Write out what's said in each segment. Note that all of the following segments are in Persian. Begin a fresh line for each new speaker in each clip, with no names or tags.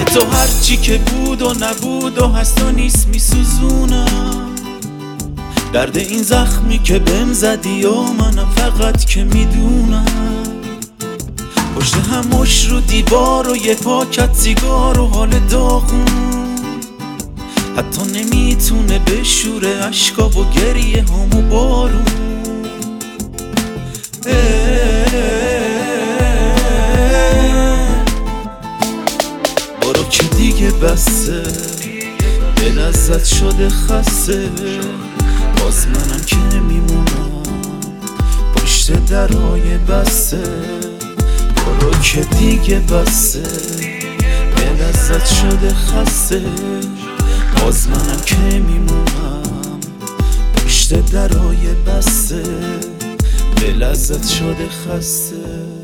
تو هرچی که بود و نبود و هست و نیست میسوزونم. درد این زخمی که بهم زدی و منم فقط که میدونم. پشت همش رو دیوار و یه پاکت سیگار و حال داغون، حتی نمیتونه بشوره اشکا و گریه هم و بارون. برو که دیگه بسه، دل ازت شده خسته. باز منم که میمونم پشت درهای بسته. برو که دیگه بسه، دل ازت شده خسته. باز منم که میمونم پشت درهای بسته. دل ازت شده خسته.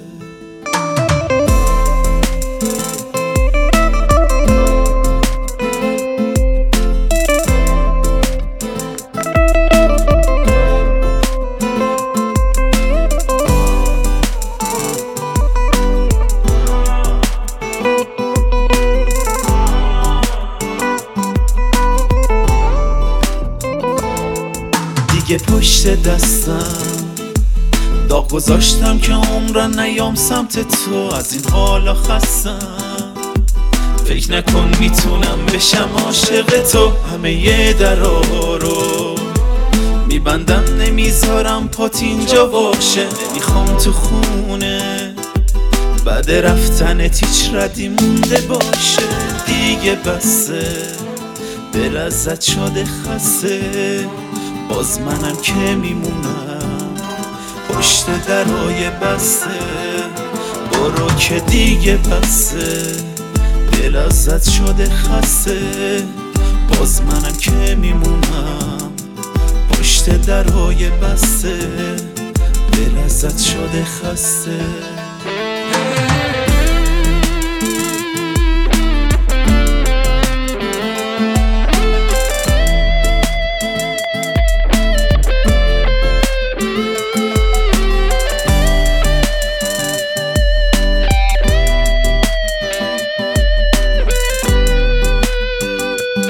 دیگه پشت دستم داغ گذاشتم که عمرن نیام سمت تو. از این حالا خستم، فکر نکن میتونم بشم عاشق تو. همه یه درا رو میبندم، نمیذارم پات اینجا باشه. نمیخوام تو خونه بعد رفتنت هیچ ردی مونده باشه. دیگه بسه، دل ازت شده خسته. باز منم که میمونم پشت درهای بسته. برو که دیگه بسه، دل ازت شده خسته. باز منم که میمونم پشت درهای بسته. دل ازت شده خسته.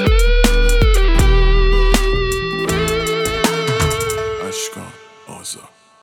آزاد.